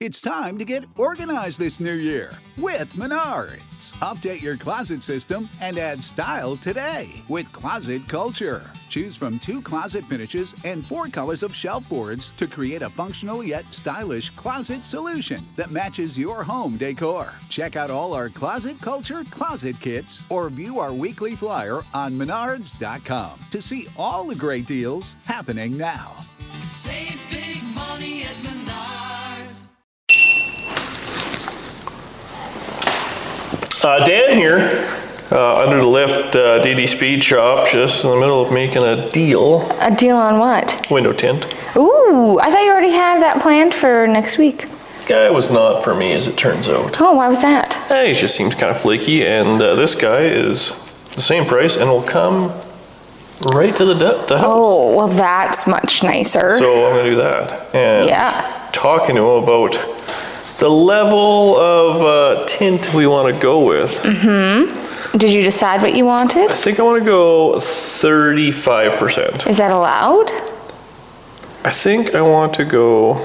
It's time to get organized this new year with Menards. Update your closet system and add style today with Closet Culture. Choose from 2 closet finishes and 4 colors of shelf boards to create a functional yet stylish closet solution that matches your home decor. Check out all our Closet Culture closet kits or view our weekly flyer on Menards.com to see all the great deals happening now. Save big money at Menards. Dan here, under the lift, DD Speed Shop, just in the middle of making a deal. A deal on what? Window tint. Ooh, I thought you already had that planned for next week. Guy was not for me, as it turns out. Oh, why was that? He just seems kind of flaky, and this guy is the same price and will come right to the house. Oh, well, that's much nicer. So I'm going to do that. And yeah. Talking to him about the level of tint we want to go with. Mm-hmm. Did you decide what you wanted? I think I want to go 35%. Is that allowed? I think I want to go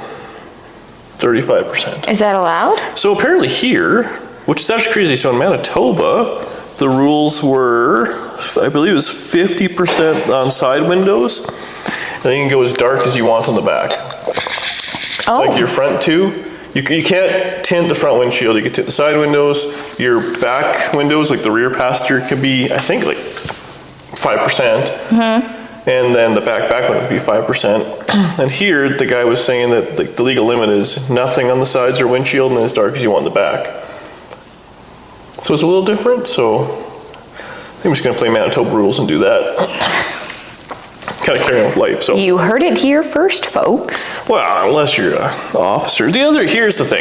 35%. Is that allowed? So apparently here, which is actually crazy, so in Manitoba, the rules were, I believe it was 50% on side windows, and then you can go as dark as you want on the back. Oh. Like your front two. You can't tint the front windshield, you can tint the side windows. Your back windows, like the rear passenger, could be, I think, like 5%. Mm-hmm. And then the back window would be 5%. And here, the guy was saying that the legal limit is nothing on the sides or windshield and as dark as you want in the back. So it's a little different, so I think I'm just gonna play Manitoba rules and do that. Kind of carry on with life, so. You heard it here first, folks. Well, unless you're an officer. Here's the thing.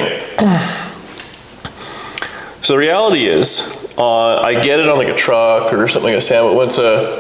So the reality is, I get it on like a truck or something like that, but when it's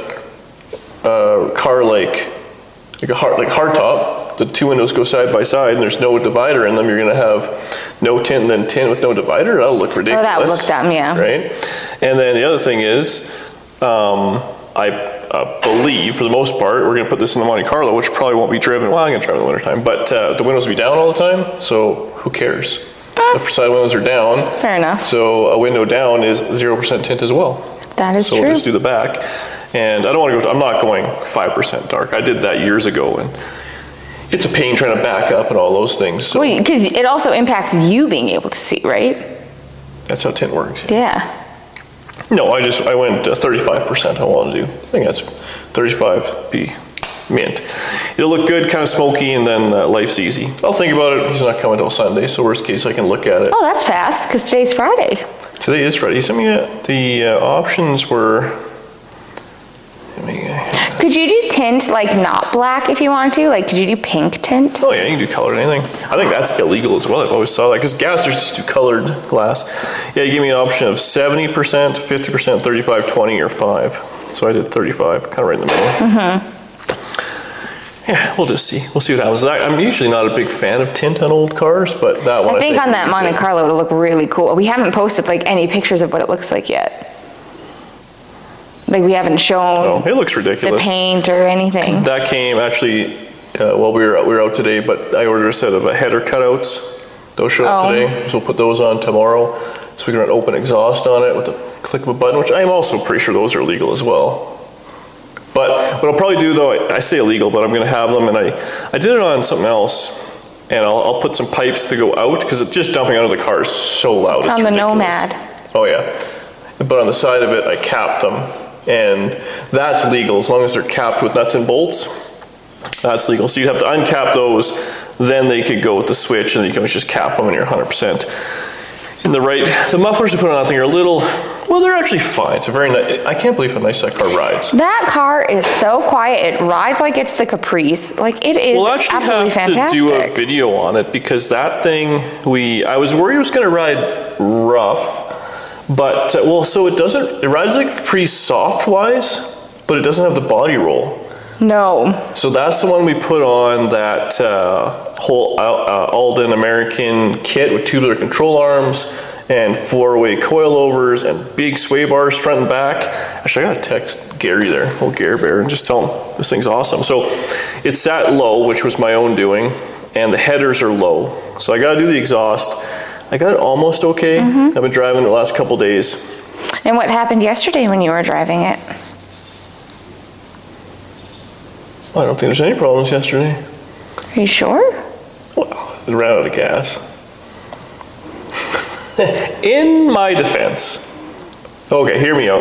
a car like a hardtop, the 2 windows go side by side and there's no divider in them, you're gonna have no tint and then tint with no divider. That'll look ridiculous. Oh, that would look dumb, yeah. Right? And then the other thing is, I believe, for the most part, we're going to put this in the Monte Carlo, which probably won't be driven. Well, I'm going to drive in the wintertime, but the windows will be down all the time, so who cares? The side windows are down. Fair enough. So a window down is 0% tint as well. That is true. So we'll just do the back. And I don't want to I'm not going 5% dark. I did that years ago, and it's a pain trying to back up and all those things. So. Well, because it also impacts you being able to see, right? That's how tint works. Yeah. No, I went 35% I want to do. I think that's 35 be mint. It'll look good, kind of smoky, and then life's easy. I'll think about it. He's not coming till Sunday, so worst case I can look at it. Oh, that's fast, because today's Friday. Today is Friday. He sent me the options were... Could you do tint, like not black if you wanted to? Like, could you do pink tint? Oh yeah, you can do colored anything. I think that's illegal as well. I've always saw that, because gas, there's just do colored glass. Yeah, you gave me an option of 70%, 50%, 35, 20, or 5. So I did 35, kind of right in the middle. Mm-hmm. Yeah, we'll just see. We'll see what happens. I'm usually not a big fan of tint on old cars, but that one I think on that Monte Carlo it'll look really cool. We haven't posted like any pictures of what it looks like yet. Like we haven't shown it looks ridiculous. The paint or anything. That came actually, well, we were out today, but I ordered a set of header cutouts. Those show up today, so we'll put those on tomorrow. So we can run open exhaust on it with the click of a button, which I'm also pretty sure those are illegal as well. But what I'll probably do though, I say illegal, but I'm gonna have them, and I did it on something else, and I'll put some pipes to go out, because it's just dumping out of the car is so loud. It's on the Nomad. Oh yeah, but on the side of it, I capped them. And that's legal as long as they're capped with nuts and bolts. That's legal. So you have to uncap those, then they could go with the switch, and you can just cap them, and you're 100% in the right. The mufflers we put on that thing are a little, well, they're actually fine. It's a very nice. I can't believe how nice that car rides. That car is so quiet. It rides like it's the Caprice. Like it is absolutely fantastic. We'll actually have to do a video on it, because that thing, I was worried it was going to ride rough. But, well, so it rides like Caprice soft-wise, but it doesn't have the body roll. No. So that's the one we put on that whole Alden American kit with tubular control arms and 4-way coilovers and big sway bars front and back. Actually, I gotta text Gary there, old Gary Bear, and just tell him this thing's awesome. So it's that low, which was my own doing, and the headers are low. So I gotta do the exhaust. I got it almost okay. I've been driving it the last couple days. And what happened yesterday when you were driving it? I don't think there's any problems yesterday. Are you sure? Well, it ran out of gas. In my defense, okay, hear me out.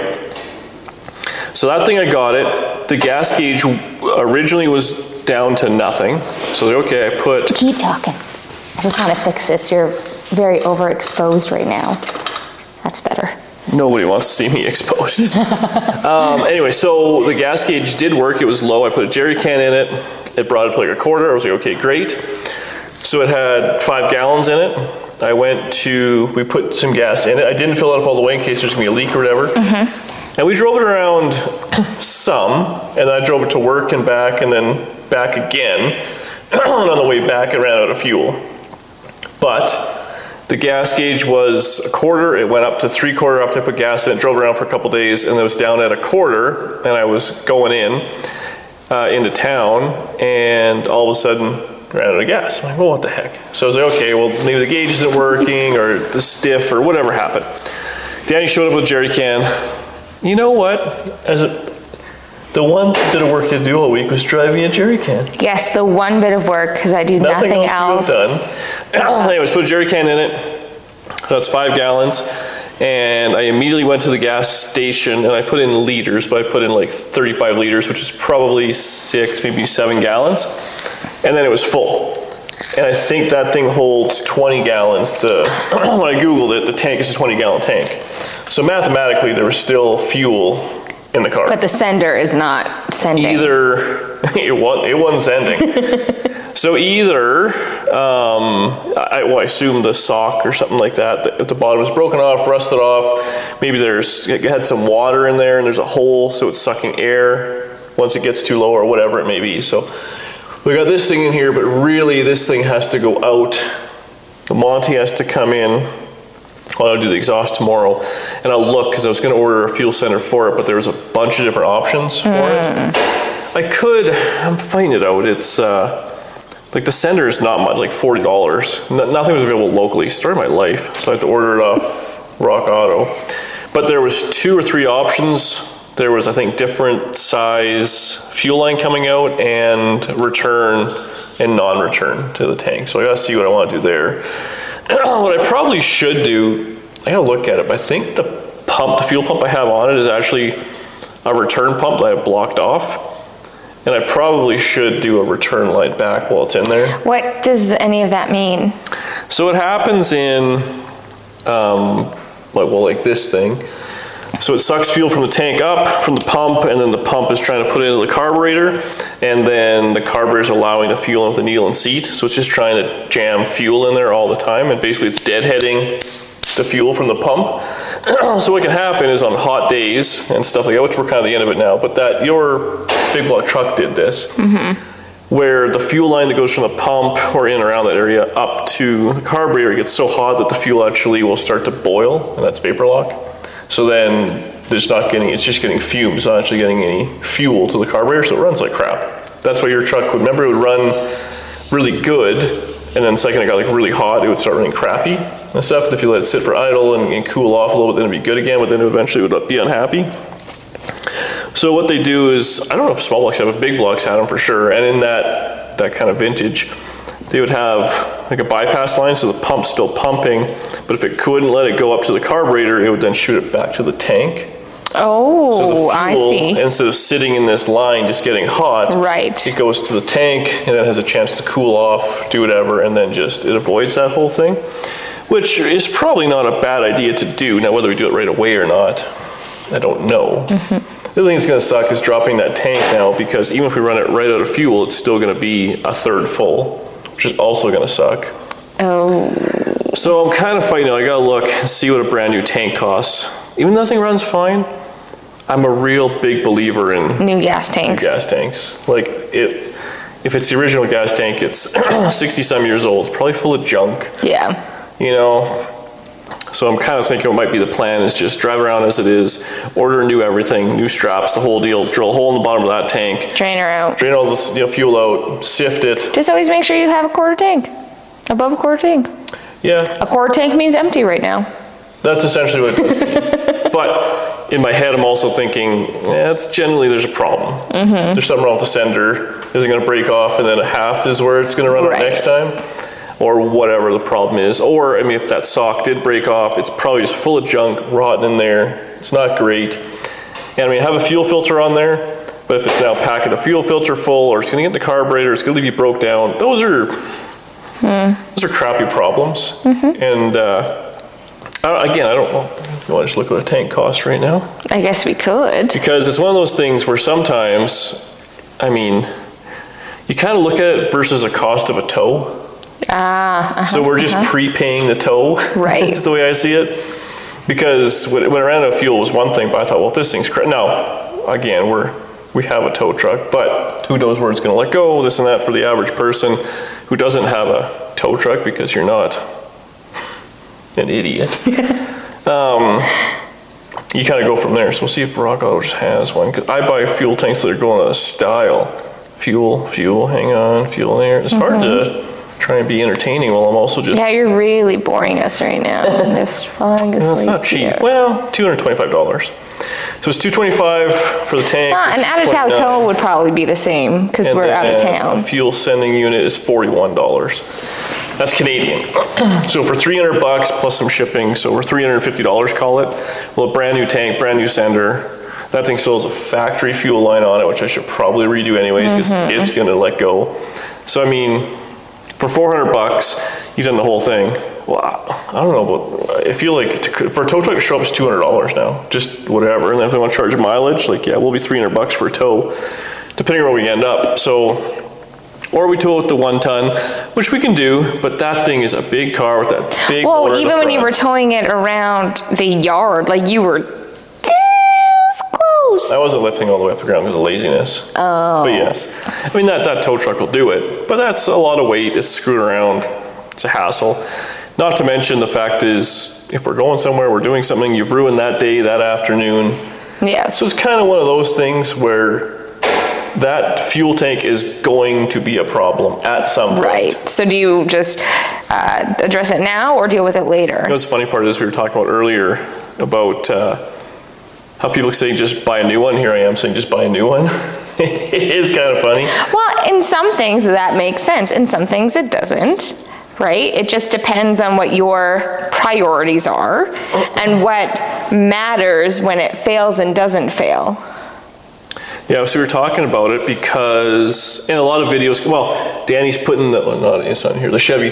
So that thing, I got it. The gas gauge originally was down to nothing. So okay, I put... Keep talking. I just want to fix this. You're very overexposed right now. That's better. Nobody wants to see me exposed. Anyway, so the gas gauge did work. It was low. I put a jerry can in it. It brought it to like a quarter. I was like, okay, great. So it had 5 gallons in it. We put some gas in it. I didn't fill it up all the way in case there's gonna be a leak or whatever. And we drove it around some, and I drove it to work and back, and then back again. And on the way back, it ran out of fuel. But the gas gauge was a quarter. It went up to 3/4 after I put gas in it. Drove around for a couple days, and it was down at a quarter. And I was going into town, and all of a sudden ran out of gas. I'm like, well, what the heck? So I was like, okay, well, maybe the gauge isn't working, or the stiff, or whatever happened. Danny showed up with a jerry can. You know what? The one bit of work I do all week was driving a jerry can. Yes, the one bit of work, because I do nothing else. Done. Anyways, put a jerry can in it. That's 5 gallons. And I immediately went to the gas station, and I put in liters, but I put in like 35 liters, which is probably 6, maybe 7 gallons. And then it was full. And I think that thing holds 20 gallons. When I Googled it, the tank is a 20-gallon tank. So mathematically, there was still fuel in the car. But the sender is not sending. Either, it wasn't sending. So either, I assume the sock or something like that at the bottom was broken off, rusted off. Maybe it had some water in there and there's a hole, so it's sucking air once it gets too low or whatever it may be. So we got this thing in here, but really this thing has to go out. The Monty has to come in. I'll do the exhaust tomorrow, and I'll look, because I was going to order a fuel sender for it, but there was a bunch of different options for it. I'm fighting it out. It's like the sender is not much, like $40. Nothing was available locally. Started my life, so I had to order it off Rock Auto. But there was 2 or 3 options. There was, I think, different size fuel line coming out, and return and non-return to the tank. So I got to see what I want to do there. What I probably should do, I gotta look at it, but I think the fuel pump I have on it is actually a return pump that I have blocked off. And I probably should do a return line back while it's in there. What does any of that mean? So it happens in, like this thing. So it sucks fuel from the tank up, from the pump, and then the pump is trying to put it into the carburetor, and then the carburetor is allowing the fuel into the needle and seat, so it's just trying to jam fuel in there all the time, and basically it's deadheading the fuel from the pump. So what can happen is on hot days and stuff like that, which we're kind of at the end of it now, but that your big block truck did this, where the fuel line that goes from the pump or in around that area up to the carburetor gets so hot that the fuel actually will start to boil, and that's vapor lock. So then it's just getting fumes, not actually getting any fuel to the carburetor, so it runs like crap. That's why your truck would run really good, and then the second it got like really hot, it would start running crappy and stuff. If you let it sit for idle and cool off a little bit, then it'd be good again, but then it eventually would be unhappy. So what they do is, I don't know if small blocks have, but big blocks had them for sure, and in that kind of vintage, they would have like a bypass line, so the pump's still pumping, but if it couldn't let it go up to the carburetor, it would then shoot it back to the tank. Oh, so the fuel, I see. Instead of sitting in this line just getting hot, right, it goes to the tank and then has a chance to cool off, do whatever, and then it avoids that whole thing, which is probably not a bad idea to do. Now, whether we do it right away or not, I don't know. The other thing that's going to suck is dropping that tank now, because even if we run it right out of fuel, it's still going to be a third full, which is also going to suck. Oh. So I'm kind of fighting it. I got to look and see what a brand new tank costs. Even though that thing runs fine, I'm a real big believer in new gas tanks. Like if it's the original gas tank, it's 60 some years old. It's probably full of junk. Yeah. So I'm kind of thinking what might be the plan is just drive around as it is, order new everything, new straps, the whole deal, drill a hole in the bottom of that tank. Drain her out. Drain all the fuel out, sift it. Just always make sure you have a quarter tank. Above a quarter tank. Yeah. A quarter tank means empty right now. That's essentially what it does. But in my head, I'm also thinking, it's generally there's a problem. There's something wrong with the sender. Is it going to break off and then a half is where it's going to run out next time? Or whatever the problem is. Or, I mean, if that sock did break off, it's probably just full of junk rotting in there. It's not great. And I mean, I have a fuel filter on there, but if it's now packing a fuel filter full, or it's going to get in the carburetor, it's going to leave you broke down, those are crappy problems. And again, I don't know. You want to just look at what a tank costs right now? I guess we could. Because it's one of those things where sometimes, I mean, you kind of look at it versus a cost of a tow. So we're just prepaying the tow. Right. That's the way I see it. Because when I ran out of fuel was one thing, but I thought, well, if this thing's now, again, we have a tow truck, but who knows where it's going to let go, this and that for the average person who doesn't have a tow truck because you're not an idiot. You kind of go from there. So we'll see if Rock Auto just has one. 'Cause I buy fuel tanks that are going on a style. Fuel, hang on, fuel there. It's hard to try and be entertaining while I'm also just... Yeah, you're really boring us right now. Just falling asleep. That's not cheap. Here. Well, $225. So it's $225 for the tank. An out-of-town tow would probably be the same because we're out of A town. fuel sending unit is $41. That's Canadian. So for $300 plus some shipping, so we're $350, call it. Well, a brand new tank, brand new sender. That thing still has a factory fuel line on it, which I should probably redo anyways because it's going to let go. So I mean, for $400, you've done the whole thing. Well, I don't know, but I feel like for a tow truck to show up is $200 now, just whatever. And then if they want to charge mileage, like, yeah, we'll be $300 for a tow, depending on where we end up. So, or we tow it to 1 ton, which we can do, but that thing is a big car with that big motor. Well, even when you were towing it around the yard, like you were this close. I wasn't lifting all the way off the ground because of laziness. Oh. But yes, I mean, that tow truck will do it, but that's a lot of weight. It's screwed around. It's a hassle. Not to mention the fact is, if we're going somewhere, we're doing something, you've ruined that day, that afternoon. Yes. So it's kind of one of those things where that fuel tank is going to be a problem at some point. Right. So do you just address it now or deal with it later? You know, what's the funny part is we were talking about earlier about how people say just buy a new one. Here I am saying just buy a new one. It is kind of funny. Well, in some things that makes sense. In some things it doesn't. Right? It just depends on what your priorities are and what matters when it fails and doesn't fail. Yeah, so we were talking about it because in a lot of videos, well, Danny's putting it's on here, the Chevy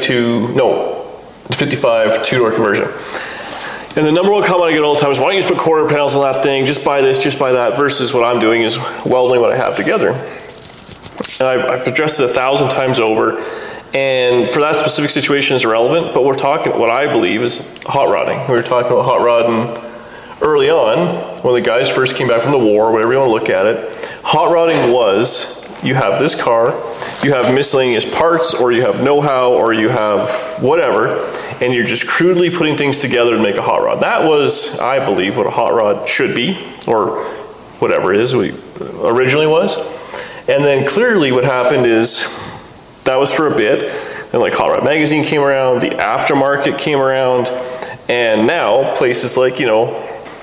the 55 two-door conversion. And the number one comment I get all the time is, why don't you just put quarter panels on that thing, just buy this, just buy that, versus what I'm doing is welding what I have together. And I've addressed it 1,000 times over. And for that specific situation is irrelevant, but we're talking, what I believe is hot rodding. We were talking about hot rodding early on, when the guys first came back from the war, whatever you want to look at it. Hot rodding was, you have this car, you have miscellaneous parts, or you have know-how, or you have whatever, and you're just crudely putting things together to make a hot rod. That was, I believe, what a hot rod should be, or whatever it is we originally was. And then clearly what happened is, that was for a bit, then like Hot Rod Magazine came around, the aftermarket came around, and now places like, you know,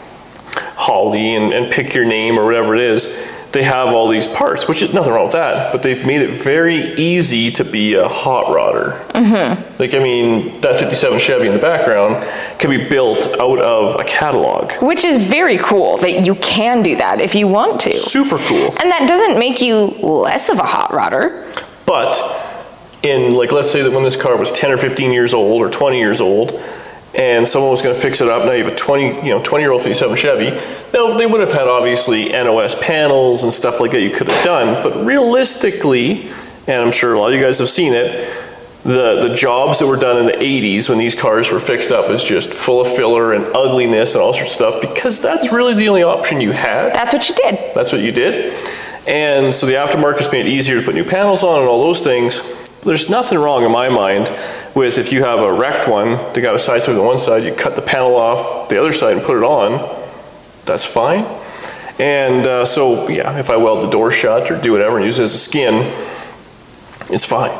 Holly and Pick Your Name or whatever it is, they have all these parts, which is nothing wrong with that, but they've made it very easy to be a hot rodder. Like, I mean, that 57 Chevy in the background can be built out of a catalog. Which is very cool that you can do that if you want to. Super cool. And that doesn't make you less of a hot rodder. But in, like, let's say that when this car was 10 or 15 years old or 20 years old, and someone was going to fix it up, now you have a 20-year-old 57 Chevy. Now, they would have had, obviously, NOS panels and stuff like that you could have done, but realistically, and I'm sure a lot of you guys have seen it, the jobs that were done in the 80s when these cars were fixed up is just full of filler and ugliness and all sorts of stuff, because that's really the only option you had. That's what you did. That's what you did. And so the aftermarket's made it easier to put new panels on and all those things. There's nothing wrong in my mind with if you have a wrecked one, they got a side swing on one side, you cut the panel off the other side and put it on, that's fine. And so, yeah, if I weld the door shut or do whatever and use it as a skin, it's fine.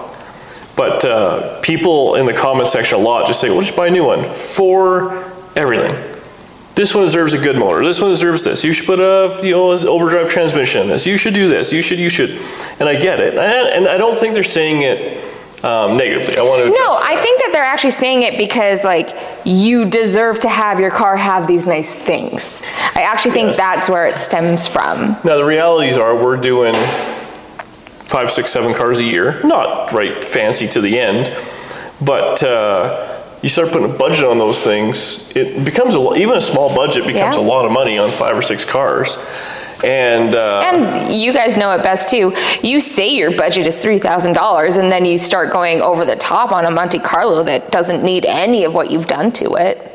But people in the comment section a lot just say, well, just buy a new one for everything. This one deserves a good motor. This one deserves this. You should put a, an overdrive transmission in this. You should do this. You should. And I get it. And I don't think they're saying it negatively. I want to. No, I think that they're actually saying it because, like, you deserve to have your car have these nice things. I actually think that's where it stems from. Now, the realities are we're doing 5, 6, 7 cars a year. Not right fancy to the end, but you start putting a budget on those things, it becomes even a small budget becomes a lot of money on 5 or 6 cars. And you guys know it best too. You say your budget is $3,000 and then you start going over the top on a Monte Carlo that doesn't need any of what you've done to it.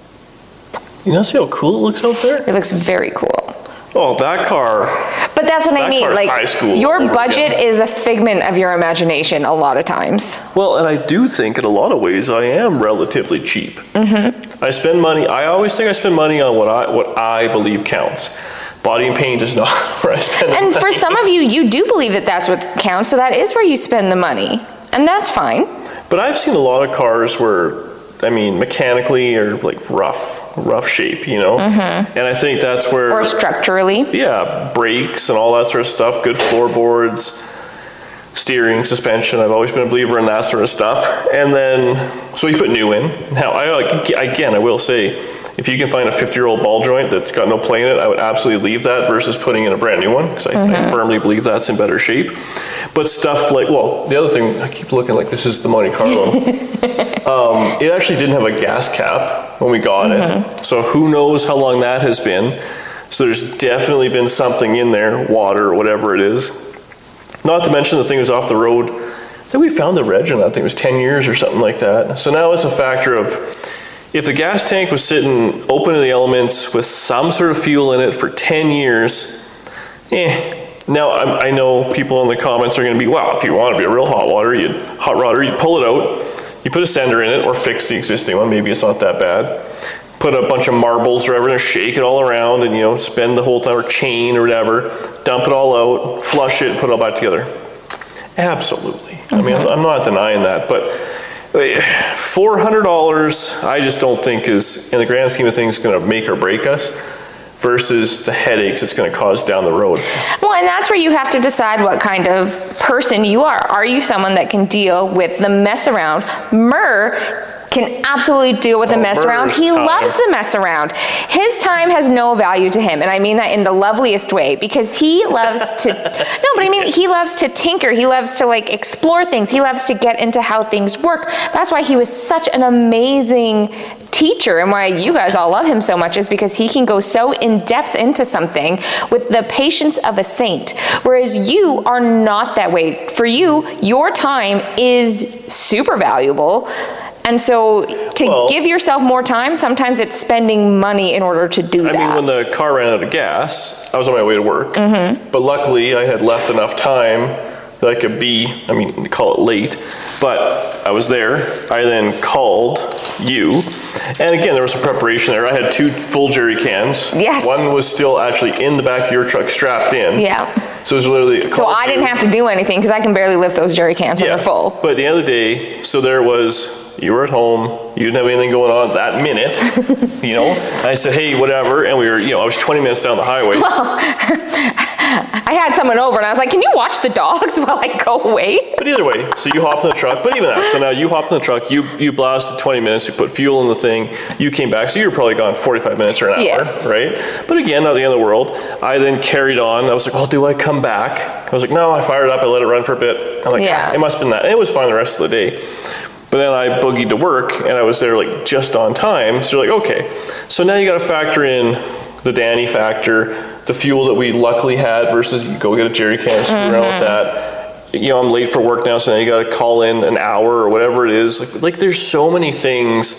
You see how cool it looks out there? It looks very cool. Oh, that car. But that's what I mean. Like, high school your budget is a figment of your imagination a lot of times. Well, and I do think in a lot of ways I am relatively cheap. Mm-hmm. I spend money. I always think I spend money on what I believe counts. Body and paint is not where I spend the money. And for some of you, you do believe that that's what counts, so that is where you spend the money. And that's fine. But I've seen a lot of cars where, mechanically or like rough shape, Mm-hmm. And I think that's where... Or structurally. Yeah, brakes and all that sort of stuff, good floorboards, steering, suspension. I've always been a believer in that sort of stuff. And then, so you put new in. Now, I will say, if you can find a 50-year-old ball joint that's got no play in it, I would absolutely leave that versus putting in a brand new one, because I firmly believe that's in better shape. But stuff like, the other thing, I keep looking like this is the Monte Carlo. It actually didn't have a gas cap when we got it. So who knows how long that has been. So there's definitely been something in there, water or whatever it is. Not to mention the thing was off the road. I think we found the reg on that thing, it was 10 years or something like that. So now it's a factor of, if the gas tank was sitting open to the elements with some sort of fuel in it for 10 years, Now, I know people in the comments are going to be, well, if you want to be a real hot rodder, you pull it out, you put a sender in it, or fix the existing one, maybe it's not that bad. Put a bunch of marbles or whatever, shake it all around, and spend the whole time, or chain or whatever, dump it all out, flush it, put it all back together. Absolutely. I mean, I'm not denying that, but $400, I just don't think is, in the grand scheme of things, going to make or break us, versus the headaches it's going to cause down the road. Well, and that's where you have to decide what kind of person you are. Are you someone that can deal with the mess around? Murr can absolutely deal with the mess around. He loves the mess around. His time has no value to him, and I mean that in the loveliest way, because he loves to, he loves to tinker. He loves to explore things. He loves to get into how things work. That's why he was such an amazing teacher, and why you guys all love him so much is because he can go so in depth into something with the patience of a saint, whereas you are not that way. For you, your time is super valuable. And so to give yourself more time, sometimes it's spending money in order to do that. I mean, when the car ran out of gas, I was on my way to work. But luckily, I had left enough time that I could they call it late, but I was there. I then called you. And again, there was some preparation there. I had 2 full jerry cans. Yes. One was still actually in the back of your truck, strapped in. Yeah. So it was literally So I didn't have to do anything because I can barely lift those jerry cans when they're full. But at the end of the day, so there was, you were at home, you didn't have anything going on that minute, And I said, hey, whatever, and we were, I was 20 minutes down the highway. Well, I had someone over and I was like, can you watch the dogs while I go away? But either way, so you hopped in the truck, but even that, so now you hopped in the truck, you blasted 20 minutes, you put fuel in the thing, you came back, so you were probably gone 45 minutes or an hour, right? But again, not the end of the world. I then carried on. I was like, well, do I come back? I was like, no, I fired it up, I let it run for a bit. I'm like, it must have been that. And it was fine the rest of the day. But then I boogied to work, and I was there just on time. So you're like, okay. So now you got to factor in the Danny factor, the fuel that we luckily had versus you go get a jerry can, screw around with that. I'm late for work now, so now you got to call in an hour or whatever it is. There's so many things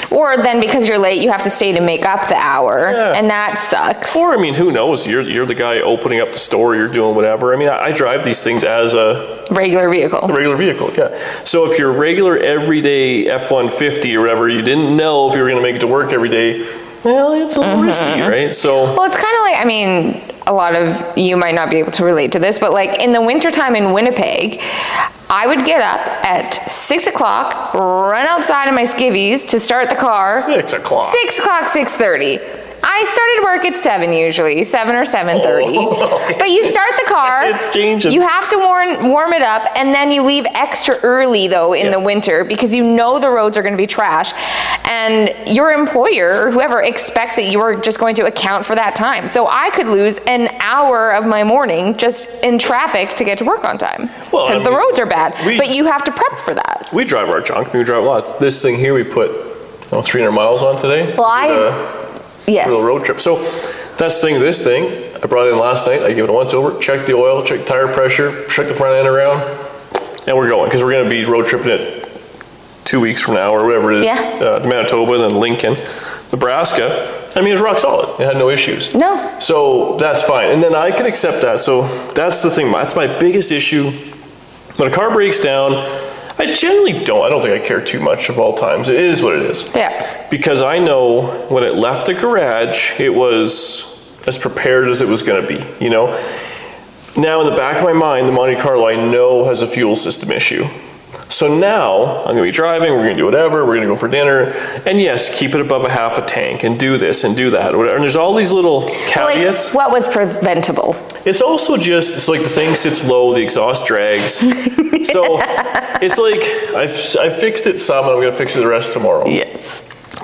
Or then because you're late, you have to stay to make up the hour, Yeah. and that sucks. Or, I mean, who knows? You're the guy opening up the store, you're doing whatever. I mean, I drive these things as a Regular vehicle. regular vehicle, yeah. So if you're regular everyday F-150 or whatever, you didn't know if you were going to make it to work every day, well, it's a little risky, right? So, Well, it's kind of like, I mean, a lot of you might not be able to relate to this, but like in the wintertime in Winnipeg, I would get up at 6 o'clock, run outside in my skivvies to start the car. 6 o'clock. 6 o'clock, 6:30. I started work at 7 usually, 7 or 7:30. But you start the car. It's changing. You have to warm it up, and then you leave extra early though in the winter because you know the roads are going to be trash, and your employer or whoever expects that you are just going to account for that time. So I could lose an hour of my morning just in traffic to get to work on time Well, I because the mean, roads are bad. we- But you have to prep for that. we drive our junk. We drive a lot. This thing here we put 300 miles on today. Well, Yes. Little road trip. So that's the thing. This thing, I brought it in last night. I gave it a once over, checked the oil, checked tire pressure, checked the front end around, and we're going because we're going to be road tripping it 2 weeks from now or whatever it is. Yeah. Manitoba, then Lincoln, Nebraska. I mean, it was rock solid. It had no issues. No. So that's fine. And then I can accept that. So that's the thing. That's my biggest issue. When a car breaks down, I generally don't. I don't think I care too much of all times. It is what it is. Yeah. Because I know when it left the garage, it was as prepared as it was going to be, you know? Now, in the back of my mind, the Monte Carlo I know has a fuel system issue. So now, I'm going to be driving, we're going to do whatever, we're going to go for dinner, and yes, keep it above a half a tank, and do this, and do that, whatever. And there's all these little caveats. Like, what was preventable? It's also just, it's like the thing sits low, the exhaust drags. So it's like, I fixed it some, and I'm going to fix it the rest tomorrow. Yes.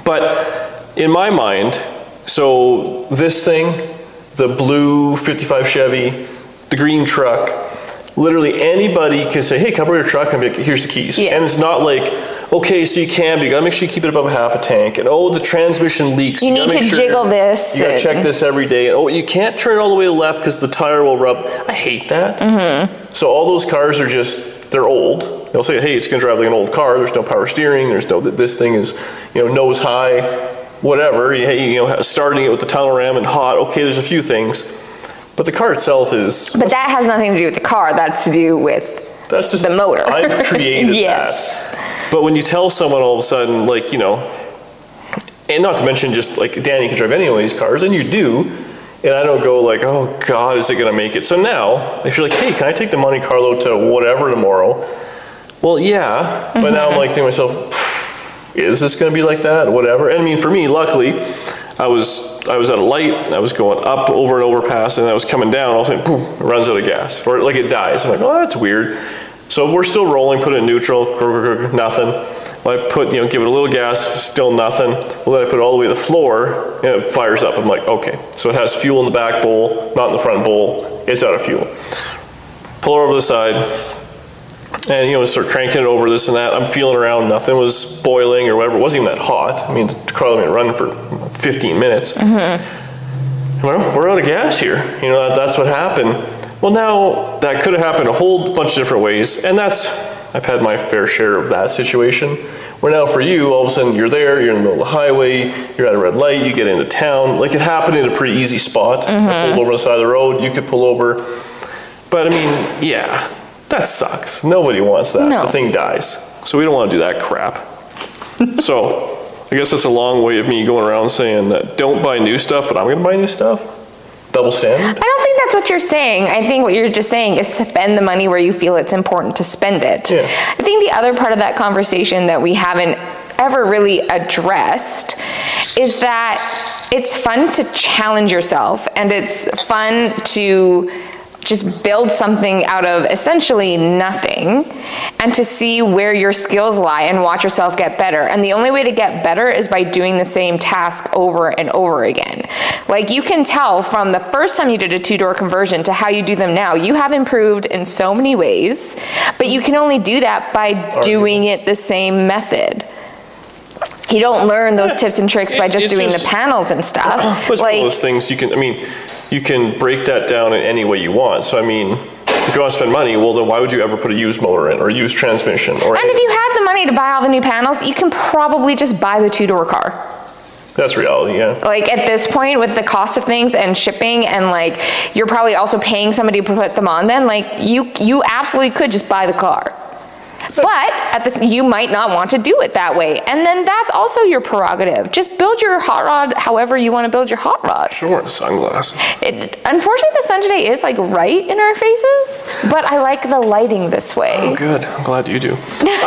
But in my mind, so this thing, the blue 55 Chevy, the green truck, literally anybody can say, hey, can I borrow your truck? And be like, here's the keys. Yes. And it's not like, okay, so you can, but you gotta make sure you keep it above a half a tank. And oh, the transmission leaks. You need gotta to make sure jiggle this. You gotta check this every day. And oh, you can't turn it all the way to the left because the tire will rub. I hate that. Mm-hmm. So all those cars are just, they're old. They'll say, hey, it's gonna drive like an old car. There's no power steering. There's no, this thing is, nose high, whatever. Starting it with the tunnel ram and hot. Okay, there's a few things. But the car itself is... But that has nothing to do with the car. That's to do with That's just the motor. I've created Yes. that. But when you tell someone all of a sudden, like, and not to mention just like, Danny can drive any of these cars, and you do, and I don't go like, oh God, is it gonna make it? So now, if you're like, hey, can I take the Monte Carlo to whatever tomorrow? Well, yeah, but now I'm like thinking to myself, is this gonna be like that? Whatever. And I mean, for me, luckily, I was at a light, and I was going up over an overpass, and I was coming down, all of a sudden, boom, it runs out of gas, or like it dies. I'm like, oh, that's weird. So we're still rolling, put it in neutral, nothing. Well, I put, give it a little gas, still nothing. Well, then I put it all the way to the floor, and it fires up. I'm like, okay. So it has fuel in the back bowl, not in the front bowl. It's out of fuel. Pull her over the side, and start cranking it over, this and that. I'm feeling around, nothing was boiling or whatever. It wasn't even that hot. I mean, the car had been running for 15 minutes. Mm-hmm. Well, we're out of gas here. That's what happened. Well, now that could have happened a whole bunch of different ways, and I've had my fair share of that situation. Where now for you, all of a sudden you're there, you're in the middle of the highway, you're at a red light, you get into town. Like, it happened in a pretty easy spot. I pulled over on the side of the road, you could pull over. But I mean, yeah, that sucks. Nobody wants that. No. The thing dies. So we don't want to do that crap. So I guess that's a long way of me going around saying that don't buy new stuff, but I'm going to buy new stuff. Double standard. I don't think that's what you're saying. I think what you're just saying is spend the money where you feel it's important to spend it. Yeah. I think the other part of that conversation that we haven't ever really addressed is that it's fun to challenge yourself, and it's fun to just build something out of essentially nothing and to see where your skills lie and watch yourself get better. And the only way to get better is by doing the same task over and over again. Like, you can tell from the first time you did a 2-door conversion to how you do them now, you have improved in so many ways, but you can only do that by doing it the same method. You don't learn those tips and tricks by just doing the panels and stuff. But it's one of those things you can break that down in any way you want. So I mean, if you want to spend money, well, then why would you ever put a used motor in or a used transmission? Or And if you had the money to buy all the new panels, you can probably just buy the two-door car. That's reality, yeah. Like at this point with the cost of things and shipping and like you're probably also paying somebody to put them on then, like you absolutely could just buy the car. But at this, you might not want to do it that way. And then that's also your prerogative. Just build your hot rod however you want to build your hot rod. Sure, sunglasses. Unfortunately, the sun today is like right in our faces, but I like the lighting this way. Oh, good. I'm glad you do.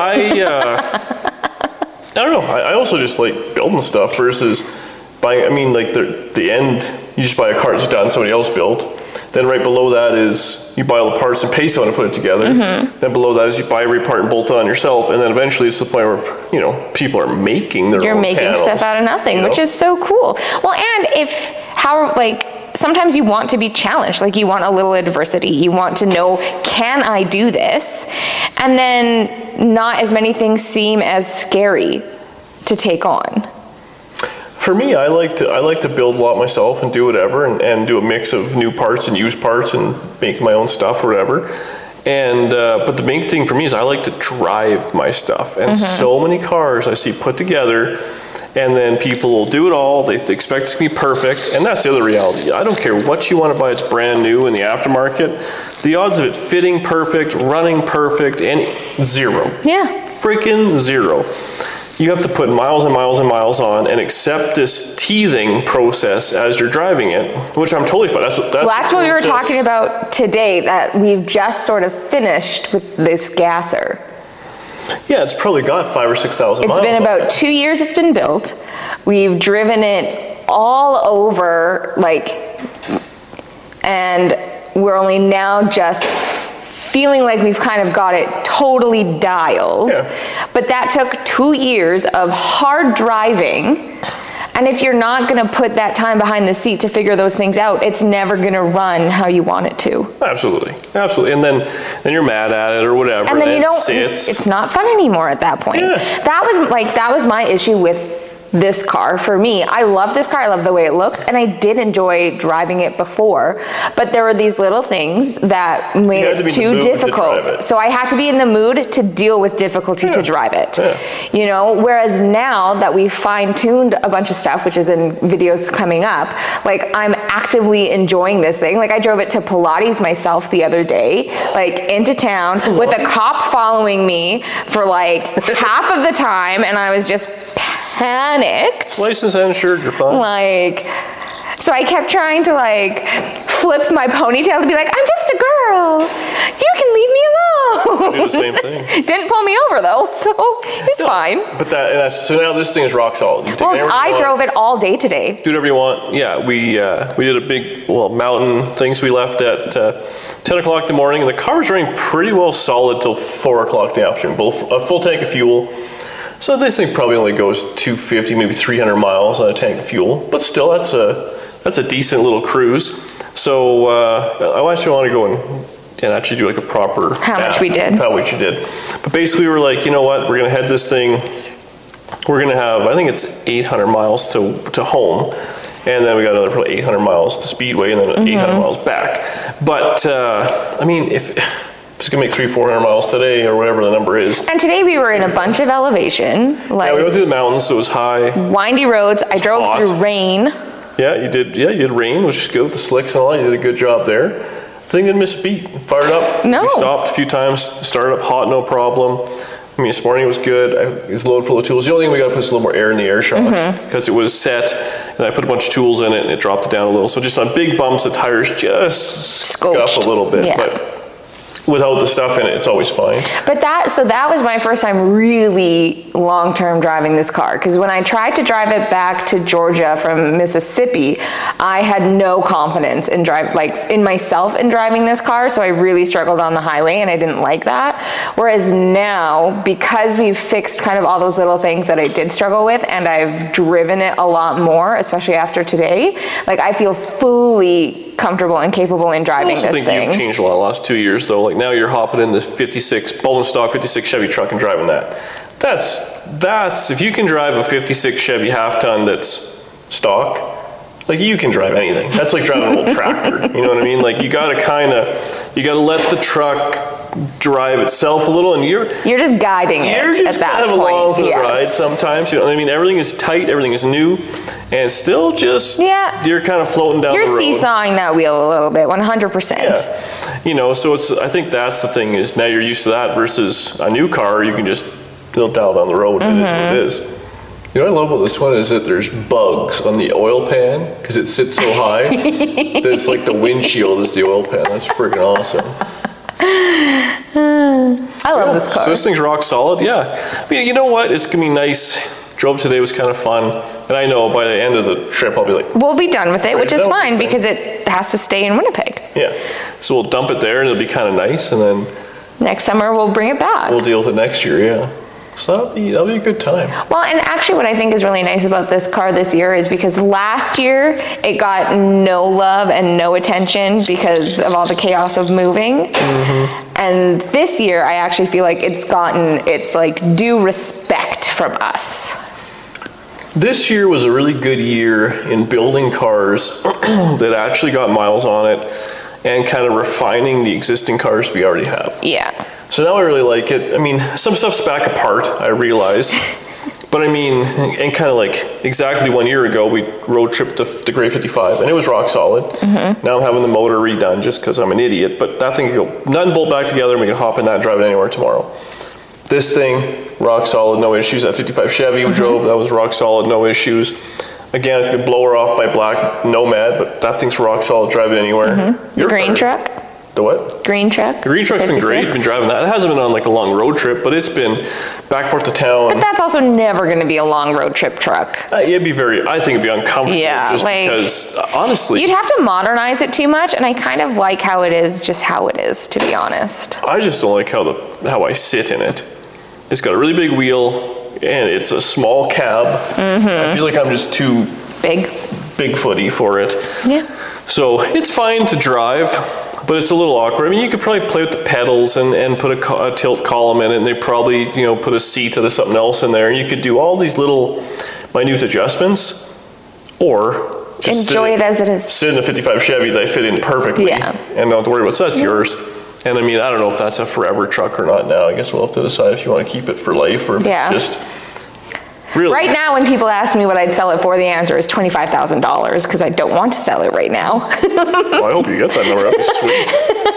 I don't know. I also just like building stuff versus buying. I mean, like the end, you just buy a car that's done, somebody else built. Then right below that is you buy all the parts and pay someone to put it together. Then below that is you buy every part and bolt it on yourself. And then eventually it's the point where, you know, people are making their You're own making panels, stuff out of nothing, you know? which is so cool. Well, and sometimes you want to be challenged, like you want a little adversity. You want to know, can I do this? And then not as many things seem as scary to take on. For me, I like to build a lot myself and do whatever and do a mix of new parts and used parts and make my own stuff or whatever. And but the main thing for me is I like to drive my stuff. And so many cars I see put together, and then people will do it all. They expect it to be perfect, and that's the other reality. I don't care what you want to buy; it's brand new in the aftermarket. The odds of it fitting perfect, running perfect, and zero. Yeah. Freaking zero. You have to put miles and miles and miles on and accept this teething process as you're driving it, which I'm totally fine. That's what we were talking about today, that we've just sort of finished with this gasser. Yeah, it's probably got 5,000 or 6,000 miles. It's been about 2 years it's been built. We've driven it all over, and we're only now just feeling like we've kind of got it totally dialed. Yeah. But that took 2 years of hard driving. And if you're not going to put that time behind the seat to figure those things out, it's never going to run how you want it to. Absolutely. And then you're mad at it or whatever. And then you don't. Sits. It's not fun anymore at that point. Yeah. That was my issue with this car. For me, I love this car. I love the way it looks, and I did enjoy driving it before. But there were these little things that made it too difficult. So I had to be in the mood to deal with difficulty to drive it. Yeah. You know, whereas now that we've fine-tuned a bunch of stuff, which is in videos coming up, like I'm actively enjoying this thing. Like I drove it to Pilates myself the other day, like into town with a cop following me for like half of the time, and I was just panicked. License and insured, you're fine. So I kept trying to flip my ponytail to be like, I'm just a girl. You can leave me alone. Do the same thing. Didn't pull me over though, so it's fine. But so now this thing is rock solid. You can take it Well, I drove it all day today. Do whatever you want. Yeah, we did a big mountain thing, so we left at 10 o'clock in the morning, and the car was running pretty well solid till 4 o'clock in the afternoon. A full tank of fuel. So this thing probably only goes 250, maybe 300 miles on a tank of fuel, but still that's a decent little cruise. So I actually want to go and actually do like a proper how much we did. But basically we were like, you know what, we're gonna head this thing. We're gonna have, I think it's 800 miles to home, and then we got another probably 800 miles to Speedway, and then 800 miles back. But I mean, if it's gonna make 300-400 miles today or whatever the number is. And today we were in a bunch of elevation. Yeah, we went through the mountains, so it was high. Windy roads. I drove hot. through rain. Yeah, you did. Yeah, you had rain, which is good with the slicks and all. You did a good job there. The thing didn't miss a beat. Fired up. No. We stopped a few times. Started up hot, no problem. I mean, this morning it was good. It was loaded full of tools. The only thing we got to put is a little more air in the air shocks because it was set, and I put a bunch of tools in it, and it dropped it down a little. So just on big bumps, the tires just scuff a little bit. Yeah. But without the stuff in it, it's always fine. But that was my first time really long-term driving this car, because when I tried to drive it back to Georgia from Mississippi, I had no confidence in myself in driving this car, so I really struggled on the highway, and I didn't like that. Whereas now, because we've fixed kind of all those little things that I did struggle with, and I've driven it a lot more, especially after today, I feel fully comfortable and capable in driving this thing. I think you've changed a lot in the last 2 years, though. Like now you're hopping in this 56 Bowman stock 56 Chevy truck and driving that. That's if you can drive a 56 Chevy half ton that's stock, Like, you can drive anything. That's like driving an old tractor. You know what I mean? Like, you gotta let the truck drive itself a little, and you're just guiding it You're just at that kind of point. along for the Yes. ride sometimes. You know what I mean? Everything is tight, everything is new, and still just, you're kind of floating down You're the road. seesawing that wheel a little bit, 100%. Yeah. You know, so I think that's the thing, is now you're used to that versus a new car, you can just dial down the road, and it is what it is. You know what I love about this one is that there's bugs on the oil pan because it sits so high that it's like the windshield is the oil pan. That's freaking awesome. I love this car. So this thing's rock solid, yeah. I mean, you know what? It's gonna be nice. Drove today, was kind of fun, and I know by the end of the trip I'll be like, We'll be done with it, which is done with fine this thing. because it has to stay in Winnipeg. yeah. So we'll dump it there, and it'll be kind of nice, and then Next summer, we'll bring it back. we'll deal with it next year, yeah. So that'll be a good time. Well, and actually what I think is really nice about this car this year is because last year it got no love and no attention because of all the chaos of moving. And this year I actually feel like it's gotten its like due respect from us. This year was a really good year in building cars that actually got miles on it and kind of refining the existing cars we already have. Yeah. So now I really like it. I mean, some stuff's back apart, I realize. But I mean, and kind of like exactly 1 year ago, we road tripped the Grey 55, and it was rock solid. Now I'm having the motor redone just because I'm an idiot, but that thing can go nut and bolt back together, and we can hop in that and drive it anywhere tomorrow. This thing, rock solid, no issues. That 55 Chevy we drove, that was rock solid, no issues. Again, I took the blower off by Black Nomad, but that thing's rock solid, drive it anywhere. The green truck? The what? Green truck? The green truck's been great, 56. been driving that. It hasn't been on like a long road trip, but it's been back and forth to town. But that's also never going to be a long road trip truck. I think it'd be uncomfortable Yeah, just like, because, honestly, You'd have to modernize it too much, and I kind of like how it is, just how it is, to be honest. I just don't like how I sit in it. It's got a really big wheel, and it's a small cab. I feel like I'm just too Big. big-footy for it. Yeah. So it's fine to drive, but it's a little awkward. I mean, you could probably play with the pedals and put a tilt column in it, and they probably, put a seat or something else in there, and you could do all these little minute adjustments, or just Enjoy it as it is. sit in a 55 Chevy that I fit in perfectly, Yeah. and don't have to worry about, so that's yours. And I mean, I don't know if that's a forever truck or not now. I guess we'll have to decide if you want to keep it for life or if Yeah. it's just really. Right now, when people ask me what I'd sell it for, the answer is $25,000 because I don't want to sell it right now. Well, I hope you get that number. That'd be sweet.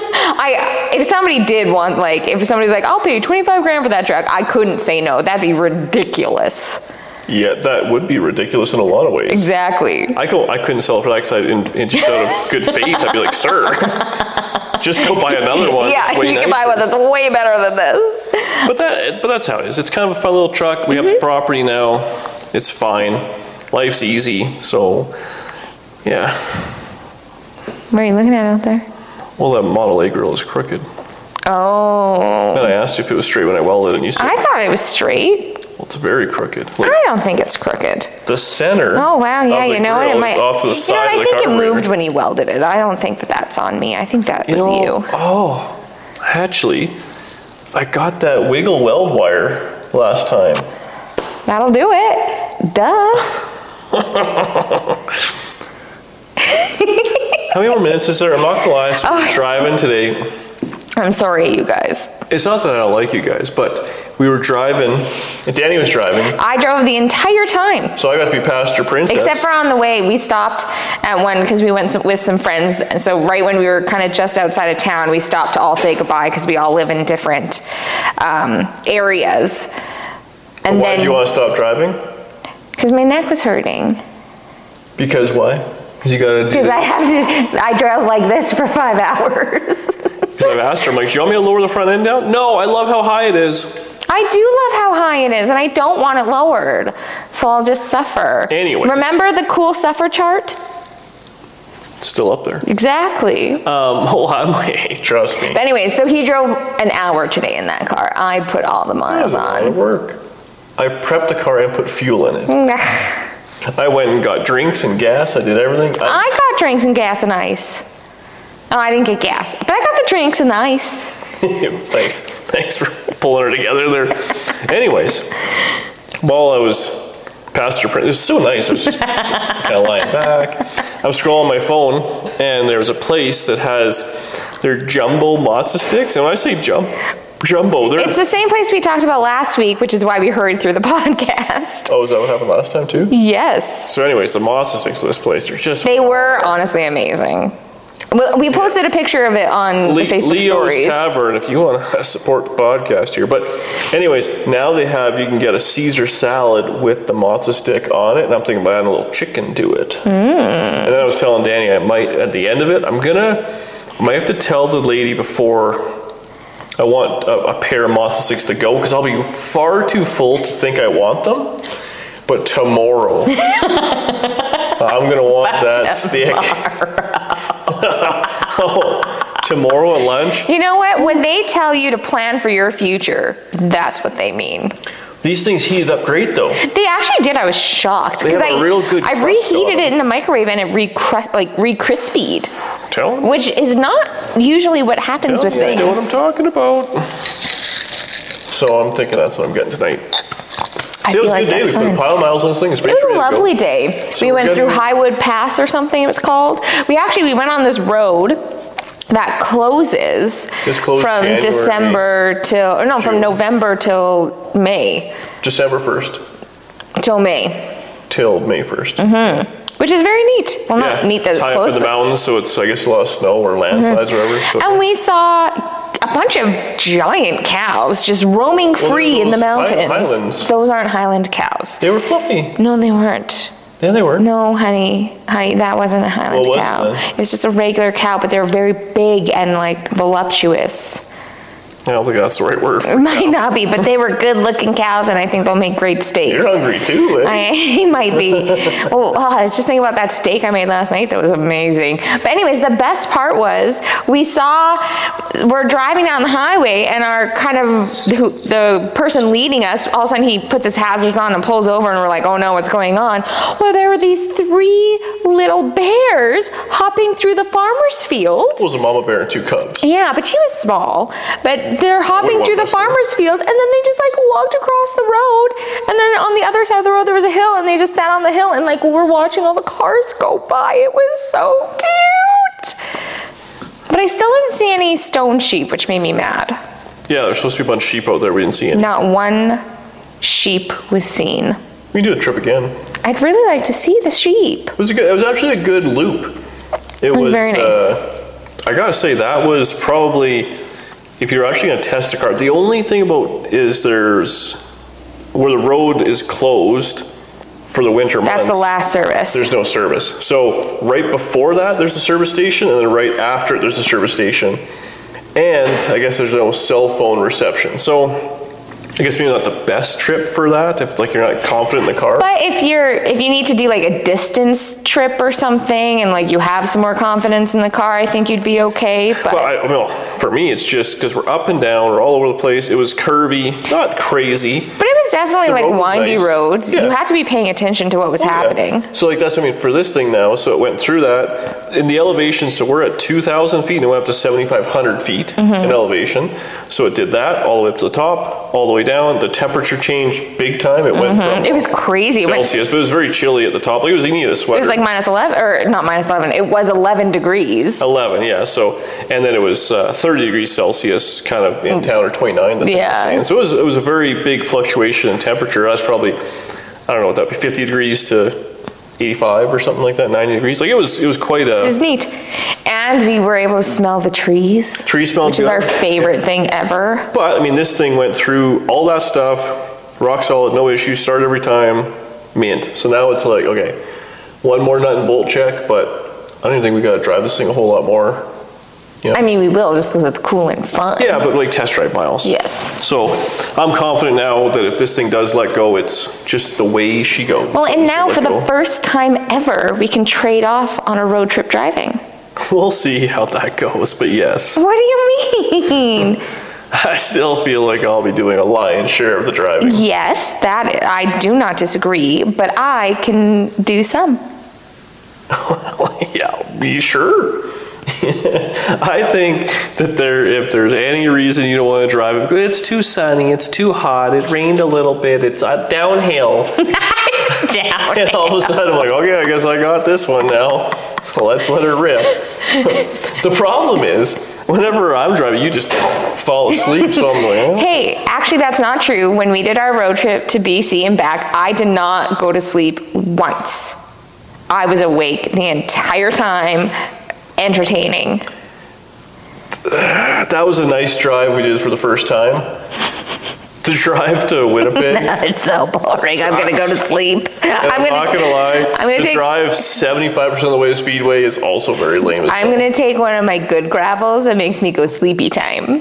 If somebody did want, if somebody's like, I'll pay you 25 grand for that truck, I couldn't say no. That'd be ridiculous. Yeah, that would be ridiculous in a lot of ways. Exactly. I couldn't sell it for that because just out of good faith, I'd be like, sir, just go buy another one. Yeah, It's way you can buy nicer. one that's way better than this. But that's how it is. It's kind of a fun little truck. We have some property now. It's fine. Life's easy. So, yeah. What are you looking at out there? Well, that Model A grill is crooked. Oh. And I asked you if it was straight when I welded, and you said, I thought it was straight. well, it's very crooked. Like, I don't think it's crooked. the center. Oh, wow, yeah, of the you know what? grill It might. is off to the side I of the think it carburetor. moved when you welded it. I don't think that that's on me. I think that was know, you. Oh, actually, I got that wiggle weld wire last time. That'll do it. Duh. How many more minutes is there? I'm not gonna lie, so Oh, we're driving today. I'm sorry, you guys. It's not that I don't like you guys, but we were driving, and Danny was driving, I drove the entire time. so I got to be Pastor Princess. Except for on the way, we stopped at one because we went with some friends. And so right when we were kind of just outside of town, we stopped to all say goodbye because we all live in different areas. And Why did you want to stop driving? because my neck was hurting. Because why? Because you got to do Because that. I drove like this for 5 hours. Because I've asked her, I'm like, do you want me to lower the front end down? No, I love how high it is. I do love how high it is, and I don't want it lowered. So I'll just suffer. Anyways. Remember the cool suffer chart? It's still up there. Exactly. Hey, trust me. But anyway, so he drove an hour today in that car. I put all the That miles was a lot of on. work. I prepped the car and put fuel in it. I went and got drinks and gas. I did everything. I got drinks and gas and ice. Oh, I didn't get gas, but I got the drinks and ice. Thanks for pulling her together there. Anyways, while I was passenger print. It was so nice. I was just kind of lying back. I'm scrolling my phone, and there was a place that has their jumbo matzo sticks. And when I say jumbo, they're... It's the same place we talked about last week, which is why we hurried through the podcast. Oh, is that what happened last time too? Yes. So anyways, the matzo sticks of this place are just... They were honestly amazing. We posted a picture of it on the Facebook Leo's stories. Tavern, if you want to support the podcast here. But anyways, now you can get a Caesar salad with the matzo stick on it, and I'm thinking about adding a little chicken to it. And then I was telling Danny I might, at the end of it, I might have to tell the lady before I want a pair of matzo sticks to go, because I'll be far too full to think I want them. But tomorrow, I'm going to want that stick. Tomorrow at lunch. You know what? When they tell you to plan for your future, that's what they mean. These things heated up great, though. They actually did. I was shocked. They have a real good I crust reheated on it in the microwave and it re-crispied. Tell them. Which is not usually what happens with I things. know what I'm talking about. So I'm thinking that's what I'm getting tonight. I See, it feel was a like good day. that's We put a fun. pile of miles on this thing. It's It was a lovely day. So we we're went through getting- Highwood Pass or something it was called. We went on this road that closes This closed from January, December from June. November till May. December 1st Till May. till May 1st. Which is very neat. Well, not neat that it's high up closed, in the but- mountains, so it's, I guess, a lot of snow or landslides or whatever. So. And we saw a bunch of giant cows just roaming free in the those mountains. Highlands. Those aren't Highland cows. They were fluffy. No, they weren't. Yeah, they were. No, honey, that wasn't a Highland What was it cow. then? It was just a regular cow, but they were very big and like voluptuous. I don't think that's the right word. It might not be, but they were good-looking cows, and I think they'll make great steaks. You're hungry too, eh? I might be. I was just thinking about that steak I made last night. That was amazing. But anyways, the best part was we're driving down the highway, and our the person leading us, all of a sudden he puts his hazards on and pulls over, and we're like, oh no, what's going on? Well, there were these 3 little bears hopping through the farmer's field. It was a mama bear and 2 cubs. Yeah, but she was small. But they're hopping want through the this, though. farmer's field, and then they just like walked across the road, and then on the other side of the road there was a hill, and they just sat on the hill, and like we're watching all the cars go by. It was so cute. But I still didn't see any stone sheep, which made me mad. Yeah, there's supposed to be a bunch of sheep out there. We didn't see any. Not one sheep was seen. We can do a trip again. I'd really like to see the sheep. It was actually a good loop. It was very nice. I gotta say that was probably, if you're actually gonna test the car, the only thing about is there's where the road is closed for the winter months. That's the last service. There's no service. So right before that, there's a service station, and then right after it, there's a service station. And I guess there's no cell phone reception. So I guess maybe not the best trip for that, if like you're not confident in the car. But if you need to do like a distance trip or something, and like you have some more confidence in the car, I think you'd be okay. But Well, for me, it's just because we're up and down, we're all over the place. It was curvy, not crazy. But it was definitely The like road was windy nice. roads. Yeah. You had to be paying attention to what was happening. Yeah. So like that's what I mean for this thing now. So it went through that in the elevation. So we're at 2,000 feet and it went up to 7,500 feet Mm-hmm. in elevation. So it did that all the way up to the top, all the way down. The temperature changed big time. It went from It was crazy. It went- Celsius, but it was very chilly at the top. Like it was, you needed a sweater. It was like minus 11, or not minus 11. It was 11 degrees. 11, yeah. So, and then it was 30 degrees Celsius, kind of in town, or 29. that they were Yeah. saying. So it was a very big fluctuation in temperature. That's probably, I don't know what that'd be, 50 degrees to 85 or something like that, 90 degrees. Like it was quite It a. was neat. And we were able to smell the trees. Tree smell Which is good. our favorite thing ever. But I mean, this thing went through all that stuff, rock solid, no issues, start every time, mint. So now it's like, okay, one more nut and bolt check, but I don't even think we got to drive this thing a whole lot more. I mean, we will just because it's cool and fun. Yeah, but like test drive miles. Yes. So I'm confident now that if this thing does let go, it's just the way she goes. Well, and It's now gonna for let the go. first time ever, we can trade off on a road trip driving. We'll see how that goes, but yes. What do you mean? I still feel like I'll be doing a lion's share of the driving. Yes, that I do not disagree, but I can do some. Yeah, you sure? I think that if there's any reason you don't want to drive it, it's too sunny, it's too hot, it rained a little bit, it's downhill. down. And all of a sudden, I'm like, okay, I guess I got this one now. So let's let her rip. The problem is, whenever I'm driving, you just fall asleep. So I'm like, oh. Hey, actually, that's not true. When we did our road trip to BC and back, I did not go to sleep once. I was awake the entire time, entertaining. That was a nice drive we did for the first time. The drive to Winnipeg. It's so boring. I'm going to go to sleep. I'm not going to lie. The take, drive 75% of the way to Speedway is also very lame. I'm going to take one of my good gravels that makes me go sleepy time.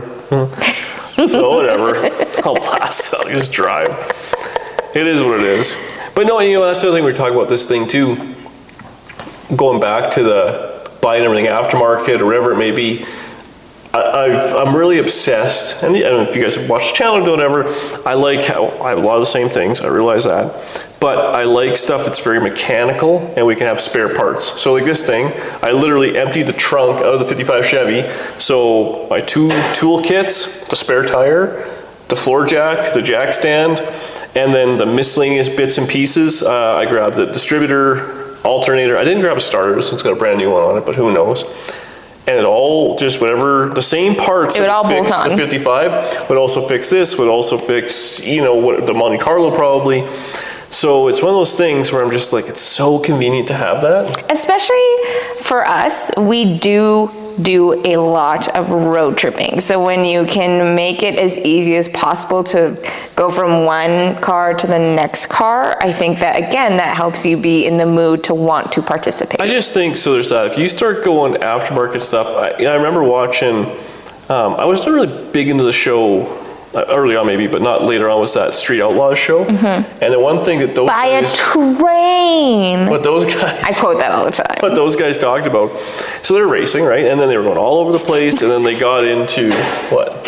So whatever. I'll blast out. Just drive. It is what it is. But no, that's the other thing we were talking about this thing too. Going back to the buying everything aftermarket or whatever it may be. I'm really obsessed, and I don't know if you guys have watched the channel or whatever, I like how I have a lot of the same things, I realize that, but I like stuff that's very mechanical and we can have spare parts. So like this thing, I literally emptied the trunk out of the 55 Chevy, so my 2 tool kits, the spare tire, the floor jack, the jack stand, and then the miscellaneous bits and pieces. I grabbed the distributor, alternator. I didn't grab a starter, so it's got a brand new one on it, but who knows. And it all just whatever, the same parts it would all fix bolt on. the 55 would also fix this, would also fix, what the Monte Carlo probably. So it's one of those things where I'm just like, it's so convenient to have that. Especially for us, we do a lot of road tripping. So when you can make it as easy as possible to go from one car to the next car, I think that, again, that helps you be in the mood to want to participate. I just think, so there's that. If you start going aftermarket stuff, I remember watching, I was not really big into the show early on maybe, but not later on, was that Street Outlaws show. Mm-hmm. And the one thing that those By guys... a train! What those guys... I quote that all the time. What those guys talked about. So they're racing, right? And then they were going all over the place, and then they got into... What?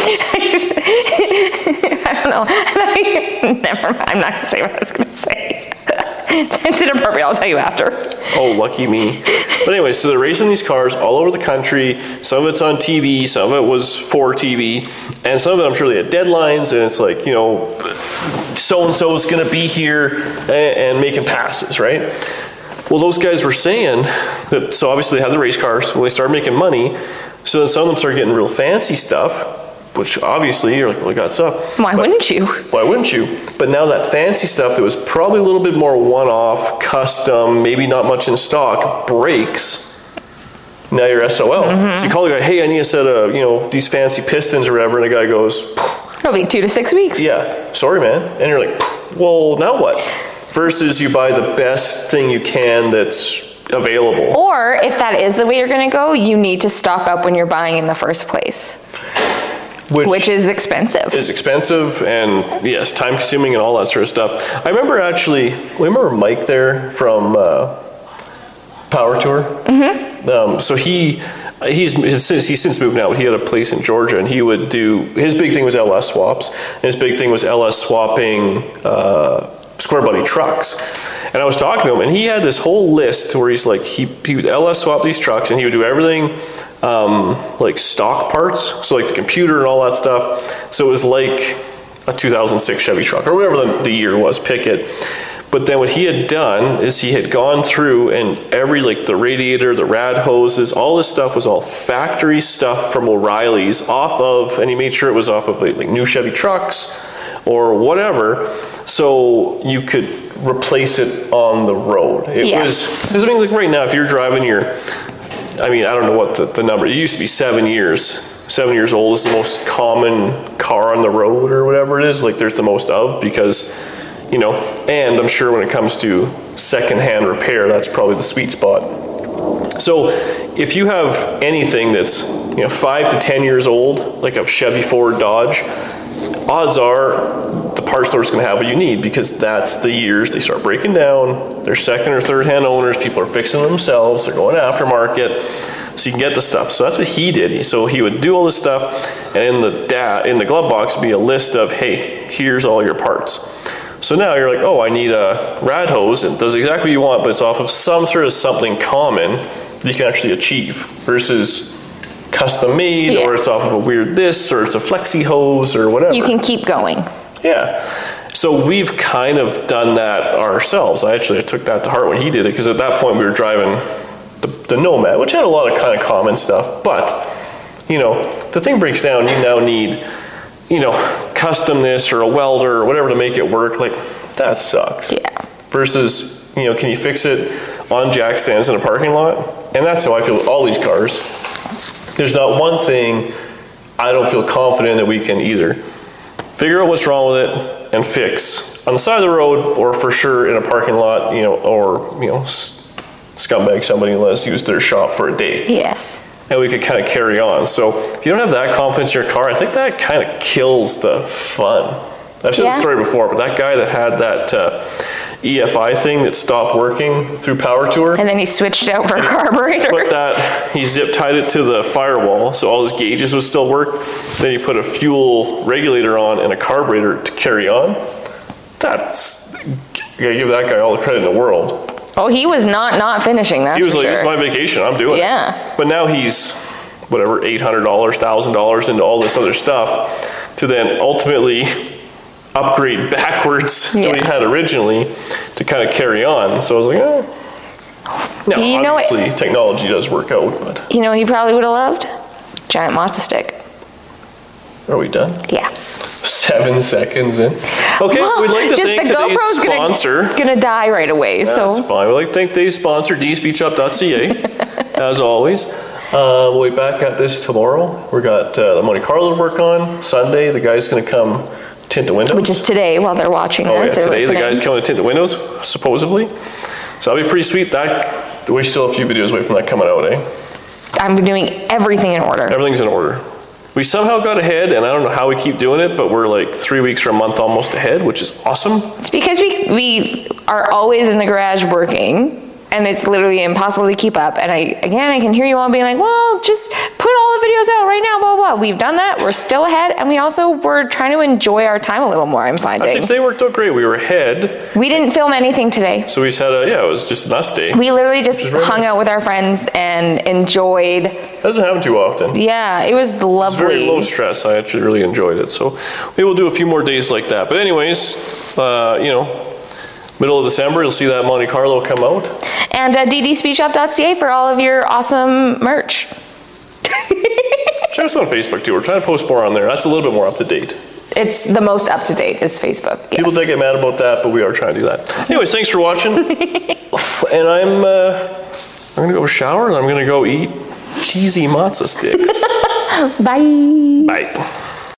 I don't know. Never mind. I'm not going to say what I was going to say. It's inappropriate. I'll tell you after. Oh, lucky me. But anyway, so they're racing these cars all over the country. Some of it's on TV, some of it was for TV, and some of it I'm sure they had deadlines, and it's like, so-and-so is going to be here and making passes, right? Well, those guys were saying that, so obviously they had the race cars, well, they started making money, so then some of them started getting real fancy stuff, which obviously you're like, well, I got stuff. Why wouldn't you? Why wouldn't you? But now that fancy stuff that was probably a little bit more one-off, custom, maybe not much in stock, breaks. Now you're SOL. Mm-hmm. So you call the guy, hey, I need a set of, these fancy pistons or whatever, and the guy goes, it'll be 2 to 6 weeks. Yeah, sorry, man. And you're like, well, now what? Versus you buy the best thing you can that's available. Or if that is the way you're going to go, you need to stock up when you're buying in the first place. Which is expensive. It's expensive and, yes, time consuming and all that sort of stuff. I remember remember Mike there from Power Tour? Mm-hmm. So he's since moved now, but he had a place in Georgia, and he would do, his big thing was LS swaps, and his big thing was LS swapping Square Body trucks. And I was talking to him, and he had this whole list where he's like, he would LS swap these trucks, and he would do everything like stock parts, so like the computer and all that stuff. So it was like a 2006 Chevy truck, or whatever the year was, pick it. But then what he had done is he had gone through, and every, like the radiator, the rad hoses, all this stuff was all factory stuff from O'Reilly's and he made sure it was off of like new Chevy trucks or whatever, so you could replace it on the road. It was, because I mean, like right now, if you're driving I don't know what the number, it used to be 7 years. 7 years old is the most common car on the road or whatever it is, like there's the most of, because, and I'm sure when it comes to secondhand repair, that's probably the sweet spot. So if you have anything that's 5 to 10 years old, like a Chevy, Ford, Dodge, odds are the parts store's going to have what you need, because that's the years they start breaking down. They're second or third hand owners. People are fixing them themselves. They're going aftermarket, so you can get the stuff. So that's what he did. So he would do all this stuff, and in the glove box would be a list of, hey, here's all your parts. So now you're like, oh, I need a rad hose. It does exactly what you want, but it's off of some sort of something common that you can actually achieve, versus custom made, or it's off of a weird this, or it's a flexi hose or whatever. You can keep going. Yeah. So we've kind of done that ourselves. I took that to heart when he did it, because at that point we were driving the Nomad, which had a lot of kind of common stuff, but the thing breaks down, you now need, custom this or a welder or whatever to make it work. Like, that sucks. Yeah. Versus, can you fix it on jack stands in a parking lot? And that's how I feel with all these cars. There's not one thing I don't feel confident that we can either figure out what's wrong with it and fix on the side of the road, or for sure in a parking lot, or, scumbag somebody and let us use their shop for a day. Yes. And we could kind of carry on. So if you don't have that confidence in your car, I think that kind of kills the fun. I've said the story before, but that guy that had that EFI thing that stopped working through Power Tour. And then he switched out for a carburetor. But he zip tied it to the firewall so all his gauges would still work. Then he put a fuel regulator on and a carburetor to carry on. You gotta give that guy all the credit in the world. Oh, he was not finishing, that's He was for like, sure. it's my vacation, I'm doing Yeah. it. But now he's, whatever, $800, $1,000 into all this other stuff to then ultimately upgrade backwards to what he had originally to kind of carry on. So I was like, Now, obviously, technology does work out, but. He probably would have loved? Giant matzo stick. Are we done? Yeah. 7 seconds in. Okay, we'd like to thank today's sponsor. Gonna die right away, so. That's fine. We'd like to thank today's sponsor, dspeechup.ca, as always. We'll be back at this tomorrow. We got the Monte Carlo to work on. Sunday, the guy's gonna come tint the windows. Which is today while they're watching Oh yeah, this. today the guy's coming to tint the windows, supposedly. So that'll be pretty sweet. We're still a few videos away from that coming out, eh? I'm doing everything in order. Everything's in order. We somehow got ahead, and I don't know how we keep doing it, but we're like 3 weeks or a month almost ahead, which is awesome. It's because we are always in the garage working, and it's literally impossible to keep up. And I can hear you all being like, well, just put all the videos out right now, blah, blah, blah. We've done that. We're still ahead. And we're trying to enjoy our time a little more, I'm finding. Actually, today worked out great. We were ahead. We didn't film anything today. So we just had it was just an us day. We literally just hung out with our friends and enjoyed. Doesn't happen too often. Yeah, it was lovely. It's very low stress. I actually really enjoyed it. So maybe we'll do a few more days like that. But anyways, middle of December, you'll see that Monte Carlo come out. And ddspeechshop.ca for all of your awesome merch. Check us out on Facebook too. We're trying to post more on there. That's a little bit more up to date. It's the most up to date is Facebook. Yes. People get mad about that, but we are trying to do that. Anyways, thanks for watching. And I'm gonna go shower and I'm gonna go eat cheesy matzo sticks. Bye. Bye.